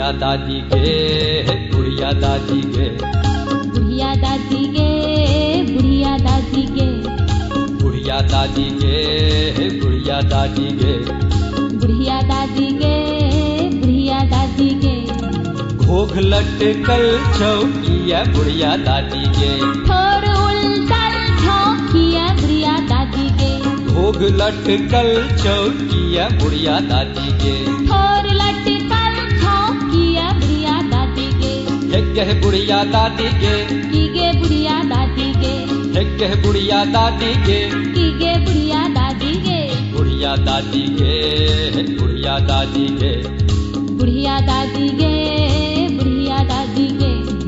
बुढ़िया दादी गे बुढ़िया दादी गे बुढ़िया दादी गे बुढ़िया दादी गे बुढ़िया दादी गे बुढ़िया दादी गे बुढ़िया दादी गे बुढ़िया दादी गे घोघ लटकल चौकिया बुढ़िया दादी गे थोर उल्टल छौकिया बुढ़िया दादी गे घोघ लटकल चौकिया बुढ़िया दादी गे थोर लटकल छौकिया बुढ़िया दादी गे हे बुढ़िया दादी गे की गे बुढ़िया दादी गे हे बुढ़िया दादी गे की गे बुढ़िया दादी गे बुढ़िया दादी गे बुढ़िया दादी गे बुढ़िया दादी गे बुढ़िया दादी गे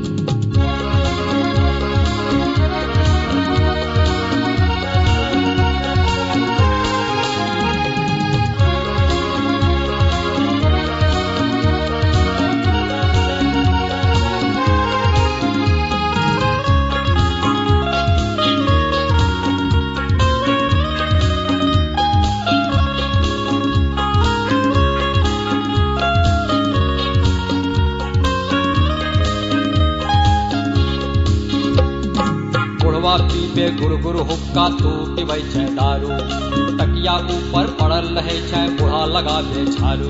पीबे गुड़ हुक्का तू पीबै छै दारू तकिया ऊपर पड़ल रहे छै बूढ़ा लगाबे झाड़ू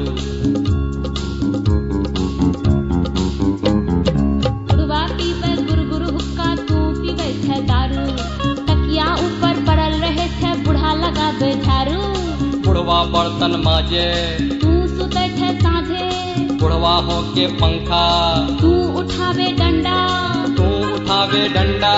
बुढ़वा पीबे गुड़ हुक्का तू पीबै छै दारू तकिया ऊपर पड़ल रहे छै बूढ़ा लगाबे झाड़ू बुढ़वा बर्तन माजे तू सुतै छै साँझे बुढ़वा हो के पंखा तू उठावे डंडा तू उठावे डंडा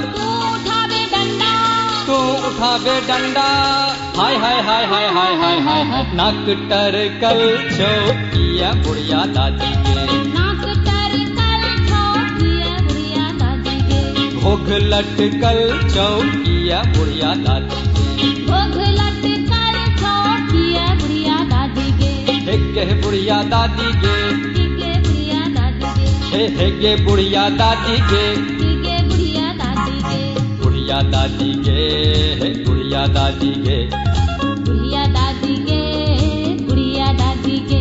तू उठावे डंडा हाय हाय हाय हाय हाय हाय हाय हाय नाक टरकल चौकिया बुढ़िया दादी गे नाक टरकल चौकिया बुढ़िया दादी गे घोघ लटकल चौकिया बुढ़िया दादी गे घोघ लटकल चौकिया बुढ़िया दादी गे हे बुढ़िया दादी गे गे बुढ़िया दादी गे हे गे बुढ़िया दादी गे गे बुढ़िया दादी गे बुढ़िया दादी गे बुढ़िया दादी गे बुढ़िया दादी गे बुढ़िया दादी गे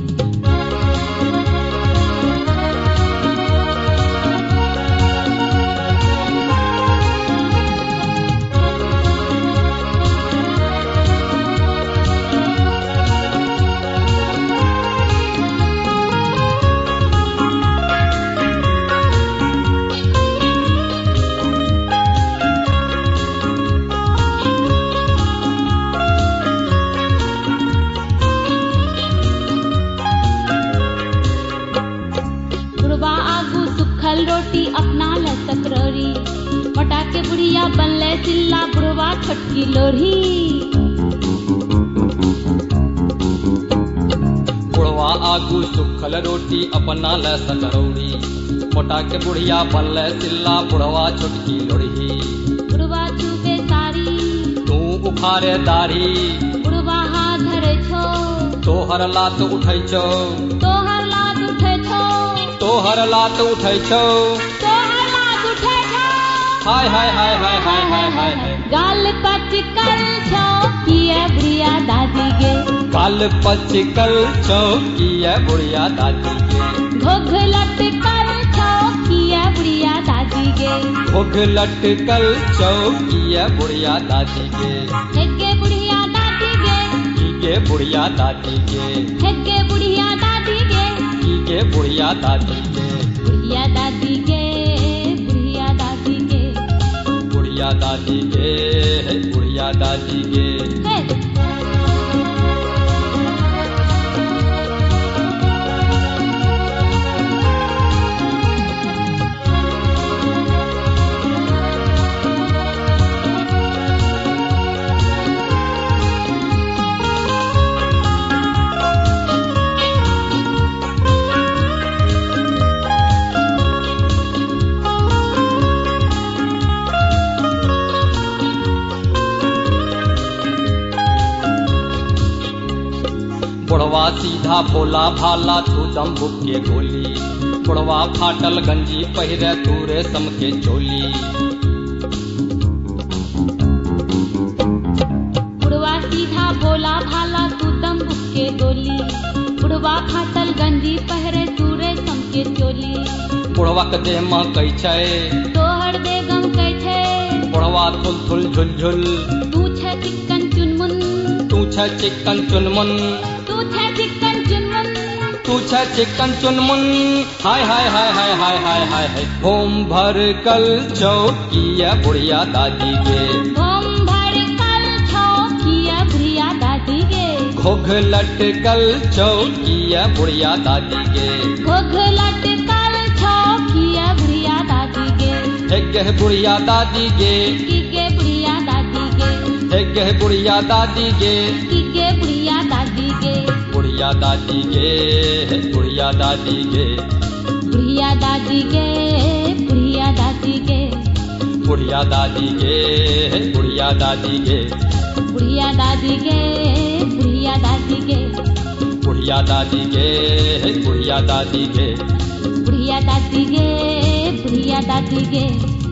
रोटी अपना ले सकरोरी मटा के बुढ़िया बनले सिल्ला बुढ़वा छोटकी लोढ़ी बुढ़वा आगू सुखल रोटी अपना ले सकरौरी मोटा के बुढ़िया बनले सिल्ला बुढ़वा छोटकी लोढ़ी बुढ़वा चुबे सारी तू उखारे दाढ़ी बुढ़वा हाथ धरे छो तोहर लात उठै छौ तोहर लात उठे छो तोहर लात उठै छौ तोहर लात उठे छो हाय हाय हाय हाय हाय हाय हाय गाल पचकल छो किए बुढ़िया दादी गे गाल पचकल छौ किए बुढ़िया दादी गे घोघ लटकल छो किए बुढ़िया दादी गे घोघ लटकल छौ किए बुढ़िया दादी गे हेगे बुढ़िया दादी गे गे बुढ़िया दादी गे हेगे बुढ़िया दादी गे गे बुढ़िया दादी गे बुढ़िया दादी गे बुढ़िया दादी गे बुढ़िया दादी गे बुढ़िया दादी गे बुढ़वा सीधा बोला भाला तू जम्बू के गोली बुढ़वा फाटल गंजी पहिरे तू रेशम के चोली बुढ़वा सीधा बोला भाला तू तंबू के गोली बुढ़वा फाटल गंजी पहिरे तू बुढ़वा के देह में कई छै तोहर दे गम कै छै बुढ़वा थुल थुल झुल झुल तू छै चिक्कन चुनमुन तू छै चिकन चुनमुन तू छै चिक्कन चुनमुन तू छै चिकन चुनमुन हाय हाय हाय हाय हाय हाय हाय हाय होम भर कल चौकिया बुढ़िया दादी गे बम भर कल छौकिया बुढ़िया दादी गे घोघ लटकल चौकिया बुढ़िया दादी गे घोघ लटकल छौकिया बुढ़िया दादी गे हे गे बुढ़िया दादी गे की गे बुढ़िया दादी गे हे गे बुढ़िया दादी गे की गे बुढ़िया दादी गे बुढ़िया दादी गे हे बुढ़िया दादी गे बुढ़िया दादी गे बुढ़िया दादी गे बुढ़िया दादी गे हे बुढ़िया दादी गे बुढ़िया दादी गे बुढ़िया दादी गे बुढ़िया दादी गे हे बुढ़िया दादी गे बुढ़िया दादी गे बुढ़िया दादी गे